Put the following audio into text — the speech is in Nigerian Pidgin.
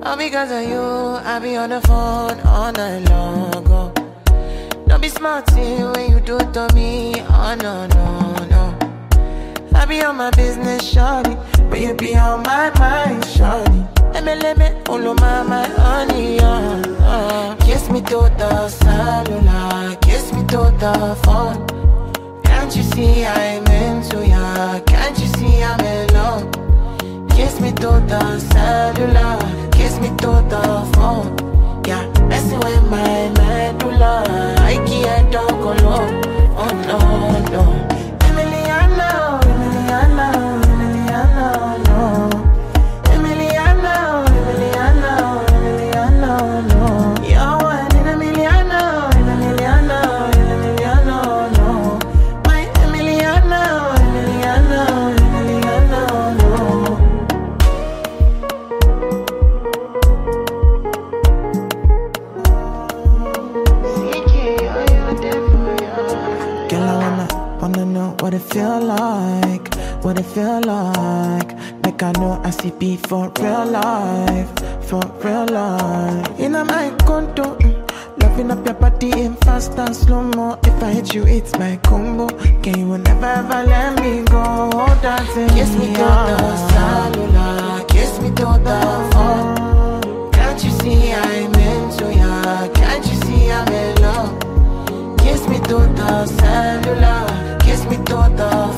All because of you, I be on the phone all night long. Oh. Don't be smart when you do it to me. Oh no, no, no. I be on my business, shawty, but you be on my mind, shawty. Let me, follow my honey, Kiss me to the cellular, kiss me to the phone. Can't you see I'm into ya? Can't you see I'm in love? Kiss me to the cellular, kiss me to the phone. Yeah, messing with my medulla, I can't talk alone. Oh no, no. Emiliano, Emiliano, Emiliano, no. Emiliano, Emiliano, Emiliano, no. You're one in a Emiliano, Emiliano, Emiliano, no. My Emiliano, Emiliano, Emiliano, no. Girl, I wanna know what it feel like, what it feel like. Like I know I see beat for real life, for real life. In my condo, loving up your body in fast and slow-mo. If I hit you, it's my combo. Can you never ever let me go? Dancing kiss me to the cellular, kiss me to the phone. Can't you see I'm into ya? Can't you see I'm in love? Kiss me to the cellular, kiss me to the